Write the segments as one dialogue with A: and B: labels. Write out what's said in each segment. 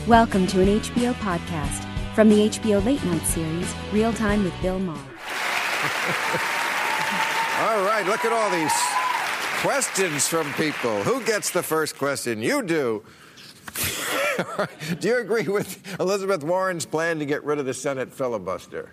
A: Welcome to an HBO podcast from the HBO Late Night series, Real Time with Bill Maher.
B: All right, look at all these questions from people. Who gets the first question? You do. Do you agree with Elizabeth Warren's plan to get rid of the Senate filibuster?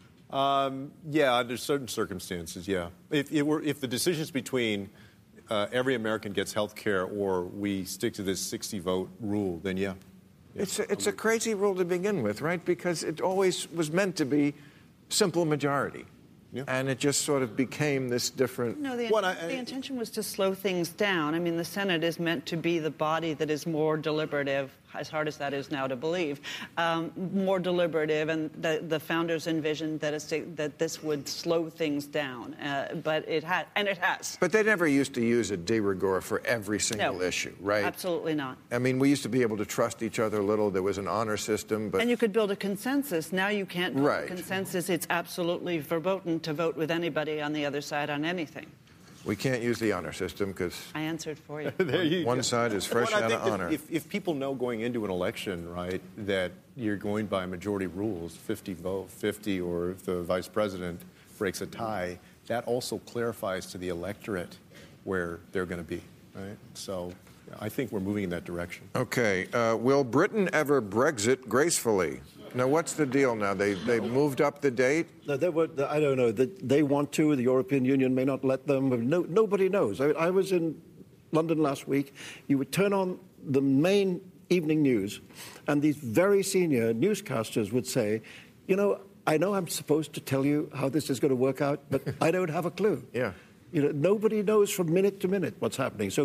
C: Yeah, under certain circumstances, yeah. If the decision's between every American gets health care or we stick to this 60-vote rule, then yeah.
B: It's a crazy rule to begin with, right? Because it always was meant to be simple majority. Yeah. And it just sort of became this different...
D: No, the intention was to slow things down. I mean, the Senate is meant to be the body that is more deliberative, as hard as that is now to believe, more deliberative, and the founders envisioned that this would slow things down. But it has.
B: But they never used to use a de rigueur for every single issue, right?
D: Absolutely not.
B: I mean, we used to be able to trust each other a little. There was an honor system, but...
D: And you could build a consensus. Now you can't build
B: right.
D: a consensus. It's absolutely verboten to vote with anybody on the other side on anything.
B: We can't use the honor system because...
D: I answered for you.
B: One side is fresh out of honor.
C: If people know going into an election, right, that you're going by majority rules, 50 vote, 50, or if the vice president breaks a tie, that also clarifies to the electorate where they're going to be, right? So I think we're moving in that direction.
B: Okay. Will Britain ever Brexit gracefully? Now, what's the deal now? They moved up the date?
E: No, I don't know. They want to. The European Union may not let them. Nobody knows. I was in London last week. You would turn on the main evening news, and these very senior newscasters would say, you know I'm supposed to tell you how this is going to work out, but I don't have a clue.
B: Yeah.
E: Nobody knows from minute to minute what's happening. So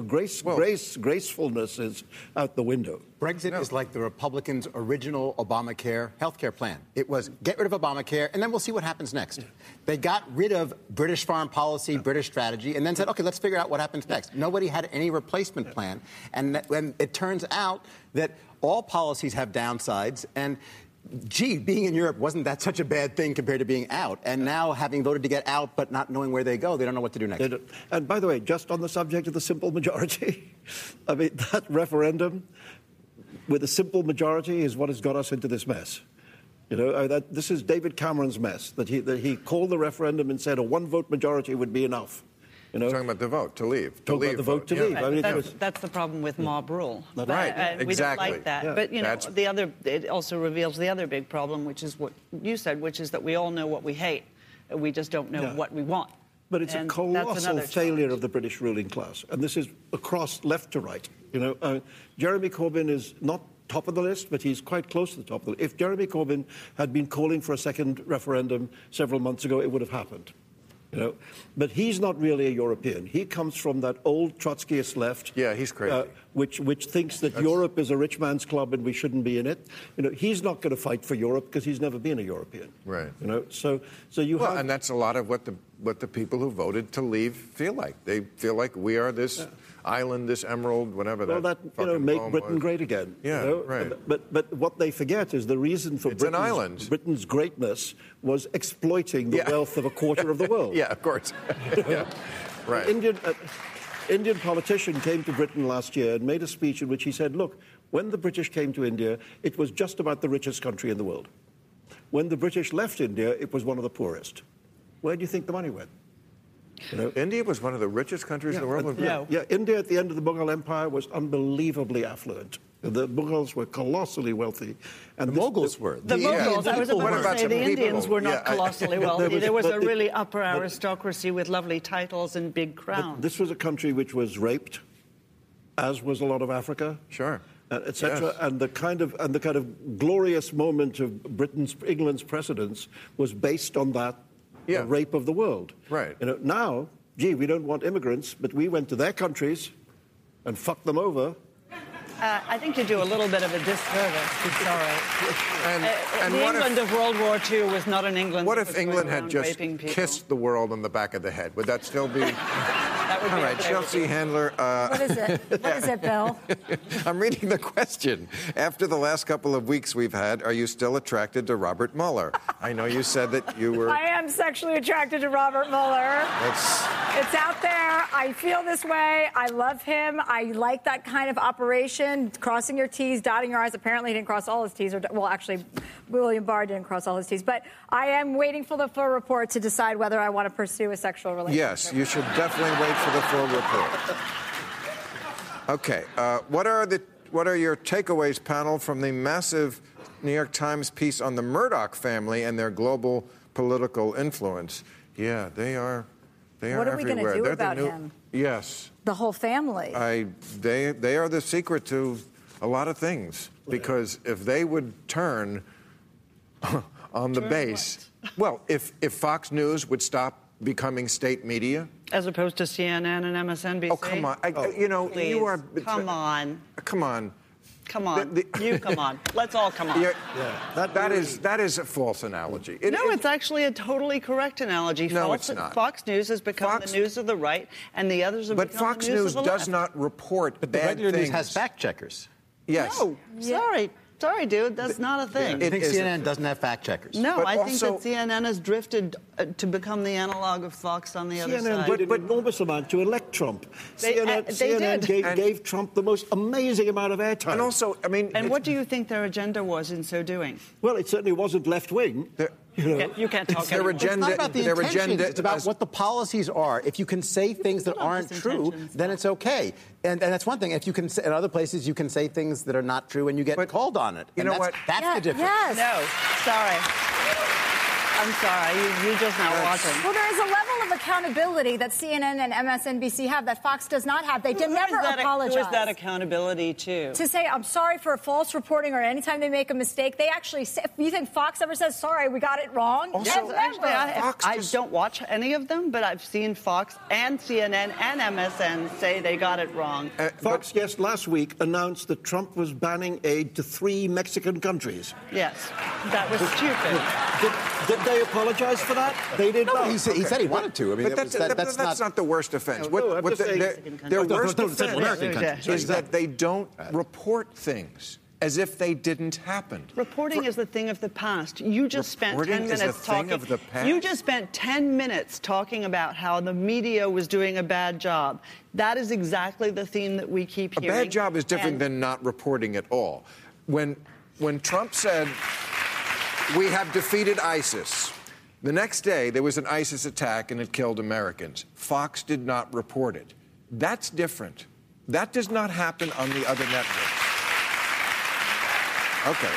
E: gracefulness is out the window.
F: Brexit is like the Republicans' original Obamacare healthcare plan. It was get rid of Obamacare, and then we'll see what happens next. Yeah. They got rid of British foreign policy, British strategy, and then said, okay, let's figure out what happens next. Nobody had any replacement plan. And it turns out that all policies have downsides, and being in Europe wasn't that such a bad thing compared to being out. And now, having voted to get out but not knowing where they go, they don't know what to do next.
E: And by the way, just on the subject of the simple majority, I mean, that referendum with a simple majority is what has got us into this mess. This is David Cameron's mess, that he called the referendum and said a one-vote majority would be enough.
B: Talking about the vote, to leave.
E: Talking about the vote to leave.
D: Right, I mean, that's the problem with mob rule.
B: Right,
D: we don't like that.
B: Yeah.
D: But, it also reveals the other big problem, which is what you said, which is that we all know what we hate. We just don't know what we want.
E: But it's a colossal failure of the British ruling class. And this is across left to right. Jeremy Corbyn is not top of the list, but he's quite close to the top of the list. If Jeremy Corbyn had been calling for a second referendum several months ago, it would have happened. But he's not really a European. He comes from that old Trotskyist left.
B: Yeah, he's crazy.
E: Which thinks that Europe is a rich man's club and we shouldn't be in it. He's not going to fight for Europe because he's never been a European.
B: Right.
E: So you have...
B: And that's a lot of what the people who voted to leave feel like. They feel like we are this island, this emerald, whatever
E: make Britain
B: was.
E: Great again.
B: Yeah, right.
E: But what they forget is the reason for Britain's greatness was exploiting the wealth of a quarter of the world.
B: Yeah, of course. Right.
E: Indian politician came to Britain last year and made a speech in which he said, look, when the British came to India, it was just about the richest country in the world. When the British left India, it was one of the poorest. Where do you think the money went?
B: India was one of the richest countries in the world.
E: India at the end of the Mughal Empire was unbelievably affluent. The Mughals were colossally wealthy. And
F: the Mughals were.
D: The Mughals, I was about to say, the Indians were not colossally wealthy. There was a really upper aristocracy with lovely titles and big crowns.
E: This was a country which was raped, as was a lot of Africa.
B: Sure.
E: Etc.
B: Yes.
E: And the kind of glorious moment of England's precedence was based on that rape of the world.
B: Right.
E: Now, we don't want immigrants, but we went to their countries and fucked them over.
D: I think you do a little bit of a disservice. Sorry.
B: And
D: the England of World War II was not an England.
B: What if England had just kissed the world on the back of the head? Would that still be...
D: That would
B: all right, Chelsea Handler.
A: What is it? What is it, Bill?
B: I'm reading the question. After the last couple of weeks we've had, are you still attracted to Robert Mueller? I know you said that you were...
G: I am sexually attracted to Robert Mueller. It's out out there. I feel this way. I love him. I like that kind of operation, crossing your T's, dotting your I's. Apparently, he didn't cross all his T's. Well, actually, William Barr didn't cross all his T's. But I am waiting for the full report to decide whether I want to pursue a sexual relationship.
B: Yes, you should definitely wait for the full report. Okay, what are your takeaways, panel, from the massive New York Times piece on the Murdoch family and their global political influence? Yeah, they are everywhere.
G: What are we going to do about him?
B: Yes.
G: The whole family.
B: They are the secret to a lot of things, because if they would turn on the base, well, if Fox News would stop becoming state media,
D: as opposed to CNN and MSNBC.
B: Oh, come on!
D: Please.
B: You are.
D: Come on.
B: Come on.
D: Come on. You come on. Let's all come on.
B: That is a false analogy.
D: It's actually a totally correct analogy.
B: No, it's not.
D: Fox News has become the news of the right, and the others have become the news of the left.
B: But Fox News does not report
F: But the
B: bad
F: regular
B: things.
F: news has fact checkers.
B: Yes.
D: No, sorry, dude, that's not a thing.
F: I think CNN doesn't have fact checkers.
D: No,
B: But
D: I think
B: also-
D: that CNN has drifted to become the analog of Fox on the other
E: CNN
D: side.
E: did an enormous amount to elect Trump.
D: They
E: CNN
D: did.
E: gave Trump the most amazing amount of airtime.
B: And also,
D: And what do you think their agenda was in so doing?
E: Well, it certainly wasn't left-wing.
D: You can't talk
B: their
D: anymore.
B: agenda.
F: It's not about the
B: their
F: intentions.
B: agenda.
F: It's about what the policies are. If you can say things that aren't true, then it's okay. And that's one thing. If you can say, in other places, you can say things that are not true and you get called on it.
B: You know what?
F: That's the difference.
G: Yes.
D: No, sorry. I'm sorry, you're just not watching.
G: Well, there is a level of accountability that CNN and MSNBC have that Fox does not have. They did never apologize.
D: Who is that accountability to?
G: To say, I'm sorry for false reporting, or anytime they make a mistake, they actually say, you think Fox ever says, sorry, we got it wrong?
B: Also,
D: Actually, I don't watch any of them, but I've seen Fox and CNN and MSN say they got it wrong.
E: Fox, yes, last week announced that Trump was banning aid to 3 Mexican countries.
D: Yes, that was stupid.
E: Did they apologize for that? They did not.
F: He said he wanted to. I mean,
B: But that's not the worst offense.
E: No, I'm just saying-
B: Their worst
F: Central American
B: offense
F: countries.
B: is that they don't report things as if they didn't happen.
D: Reporting is the thing of the past. You just spent 10
B: Reporting is
D: minutes
B: a thing
D: talking.
B: of the past?
D: You just spent 10 minutes talking about how the media was doing a bad job. That is exactly the theme that we keep
B: A
D: hearing.
B: bad job is different than not reporting at all. When Trump said, we have defeated ISIS, the next day there was an ISIS attack and it killed Americans. Fox did not report it. That's different. That does not happen on the other networks. Okay.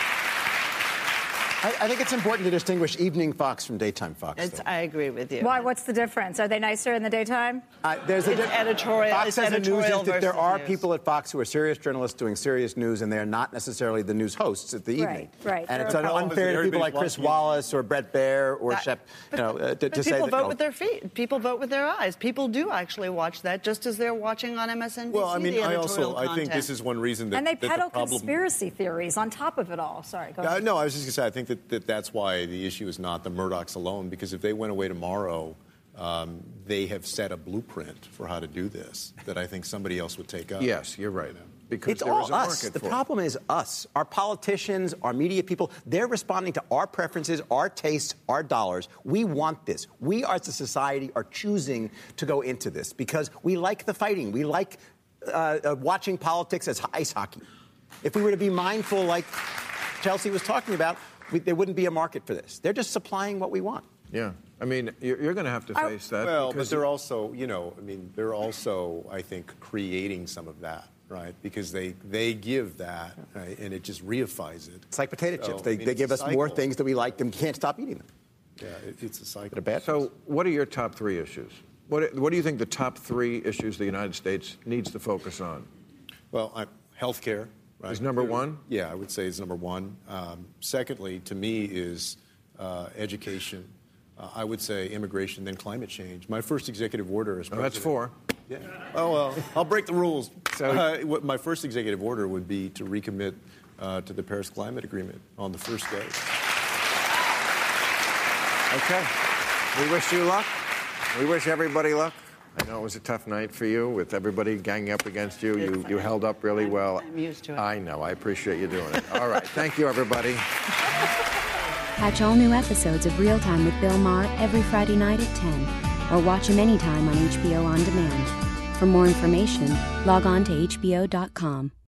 F: I think it's important to distinguish evening Fox from daytime Fox.
D: I agree with you.
G: Why? What's the difference? Are they nicer in the daytime?
F: There's
D: It's editorial.
F: Fox
D: It's
F: has a news
D: editorial
F: instinct. There
D: versus
F: are
D: news.
F: people at Fox who are serious journalists doing serious news, and they're not necessarily the news hosts at the evening.
G: Right.
F: And it's
C: The problem is
F: unfair
C: that
F: to people like
C: everybody's
F: Chris
C: watching.
F: Wallace or Brett Baer or Shep,
D: But
F: to say
D: people
F: that.
D: vote with their feet. People vote with their eyes. People do actually watch that, just as they're watching on MSNBC.
C: Well, I mean,
D: the
C: I
D: editorial
C: think
D: content.
C: this is one reason that
G: And they
C: that the
G: peddle
C: problem.
G: conspiracy theories on top of it all. Sorry, go ahead.
C: No, I was just going to say, I think that's why the issue is not the Murdochs alone, because if they went away tomorrow, they have set a blueprint for how to do this that I think somebody else would take up.
B: Yes, you're right. Because
F: It's
B: there is
F: all
B: a
F: us.
B: market
F: The
B: for it.
F: problem is us. Our politicians, our media people, they're responding to our preferences, our tastes, our dollars. We want this. We as a society are choosing to go into this because we like the fighting. We like watching politics as ice hockey. If we were to be mindful, like Chelsea was talking about, there wouldn't be a market for this. They're just supplying what we want.
B: Yeah. I mean, you're going to have to face that.
C: Well, but
B: because
C: they're also, they're also, I think, creating some of that, right? Because they give that, right? And it just reifies it.
F: It's like potato chips. They
C: it's
F: give
C: a
F: us more
C: cycle.
F: things that we like and can't stop eating them.
C: Yeah, it's a cycle.
F: They're bad.
B: So, what are your top 3 issues? What do you think the top 3 issues the United States needs to focus on?
C: Well, healthcare. Right?
B: Is number 1?
C: Yeah, I would say is number 1. Secondly, to me, is education. I would say immigration, then climate change. My first executive order is
B: That's 4.
C: Yeah. Oh, well, I'll break the rules.
B: So-
C: My first executive order would be to recommit to the Paris Climate Agreement on the first day.
B: Okay. We wish you luck. We wish everybody luck. I know it was a tough night for you with everybody ganging up against you. You held up really well.
D: I'm used to it.
B: I know. I appreciate you doing it. All right. Thank you, everybody.
A: Catch all new episodes of Real Time with Bill Maher every Friday night at 10. or watch him anytime on HBO On Demand. For more information, log on to HBO.com.